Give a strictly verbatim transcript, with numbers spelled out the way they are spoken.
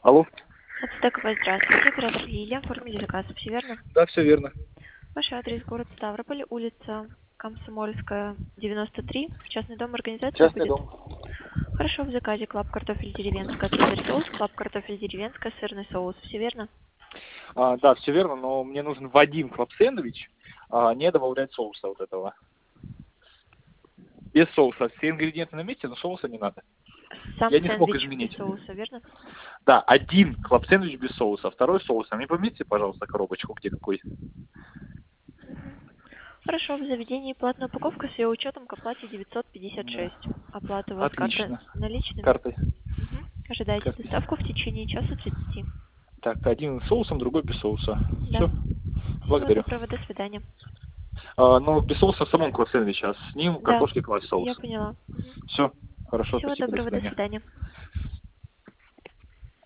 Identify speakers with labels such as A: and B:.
A: Алло.
B: Ацтековая, здравствуйте. Оператор Лилия. Оформили заказ. Все верно?
A: Да, все верно.
B: Ваш адрес город Ставрополь, улица Комсомольская, девяносто три. Частный дом организации
A: Частный
B: будет?
A: дом.
B: Хорошо, в заказе клаб картофель деревенская, цезарь соус, клаб картофель деревенская, сырный соус. Все верно?
A: А, да, все верно, но мне нужен в один клаб-сэндвич а, не добавлять соуса вот этого. Без соуса. Все ингредиенты на месте, но соуса не надо.
B: Сам
A: Я не смог
B: сэндвич без
A: изменить.
B: соуса, верно?
A: Да, один клаб-сэндвич без соуса, второй с соусом. Не пометьте, пожалуйста, коробочку, где какой.
B: Мгм. Хорошо, в заведении платная упаковка с ее учетом к оплате девятьсот пятьдесят
A: Да.
B: шесть. Оплата у вас карта
A: Отлично.
B: наличными?
A: Картой.
B: Мгм. Ожидайте
A: Картой.
B: доставку в течение часа тридцати.
A: Так, один с соусом, другой без соуса.
B: Да.
A: Все.
B: Всего
A: Благодарю.
B: доброго, до свидания.
A: А, но без соуса в самом клаб-сэндвиче, а с ним
B: Да,
A: картошки класть соус.
B: я поняла. Мгм.
A: Все. Хорошо,
B: Всего
A: спасибо, до
B: доброго, до
A: свидания.
B: свидания.